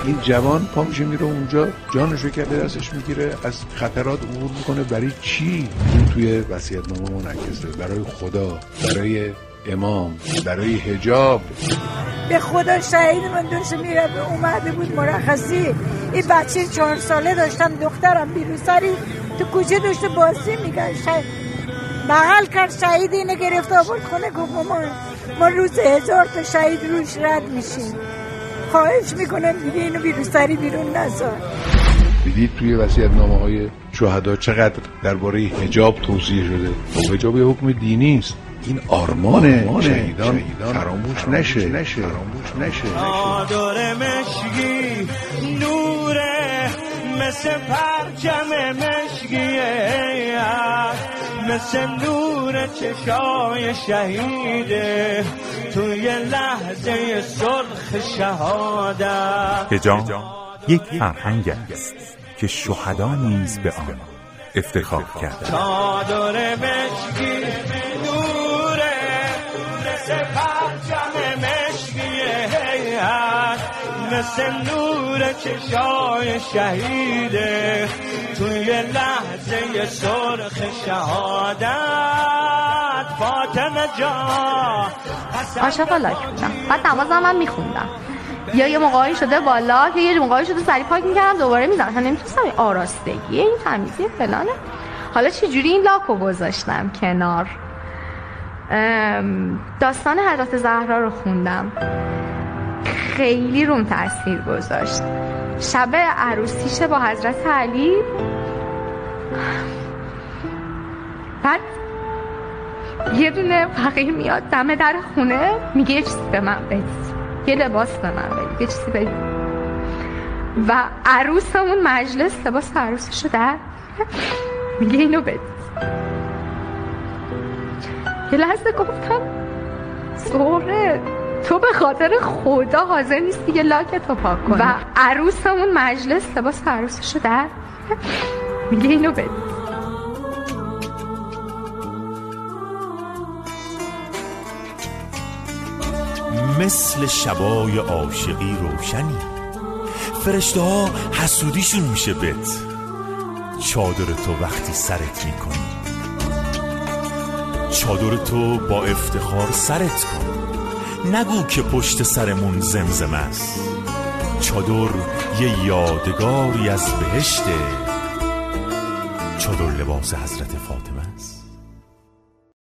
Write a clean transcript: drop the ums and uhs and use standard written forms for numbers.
این جوان پا میشه میره اونجا، جانشو کرده دستش میگیره، از خطرات عبور میکنه. برای چی؟ این توی وصیت‌نامه منعکسه. برای خدا، برای امام، برای حجاب. به خدا شهید من داشت میره اومده بود مرخصی، این بچه 4 ساله داشتم، دخترم بیروساری تو کوچه داشته بازی میگشت، بغل کرد شهید اینه گرفت آورد خونه. گفت ما روز 1000 تا شهید روش رد میشیم، خواهش میکنم دیگه اینو بیروساری بیرون نذار. دیدید توی وصیت‌نامه‌های شهدا چقدر درباره حجاب توصیه شده. خب حجاب یه حکم دینی است. این آرمان شهیدان فراموش نشه. چادر مشکی نوره مثل پرچم مشکیه، مثل نور چشای شهیده توی لحظه سرخ شهادت. حجاب یک فرهنگ است که شهدا نیز به آن افتخار کرده. چادر مشکی نوره مثل پرچم مشکیه، مثل نور چشای شهیده توی لحظه سرخ شهادت. فاطمه جان عاشق لاک بودم، بعد نمازم هم میخوندم. یه موقعی شده بالا که یه موقعی شده سری پاک میکردم دوباره میزنم. من نمیتونستم آراستگی این تمیزی فلانه. حالا چجوری این لاکو گذاشتم کنار. داستان حضرت زهرا رو خوندم، خیلی روم تاثیر گذاشت. شب عروسیشه با حضرت علی، بعد یه دونه فقیر میاد دم در خونه میگه یه چیزی به من بدید، یه لباس به من بدید، یه چیزی بدید. و عروسمون مجلس لباس عروسشو در میگه اینو بدید. یه لحظه گفتم زهره تو به خاطر خدا حاضر نیستی یه لاکتو پاک کنی؟ و عروسمون مجلس لباس عروسشو در میگه اینو بدید. مثل شبای عاشقی روشنی، فرشته ها حسودیشون میشه بت. چادر تو وقتی سرت میکنی، چادر تو با افتخار سرت کن. نگو که پشت سرمون زمزم است. چادر یه یادگاری از بهشته، چادر لباس حضرت فاطمه.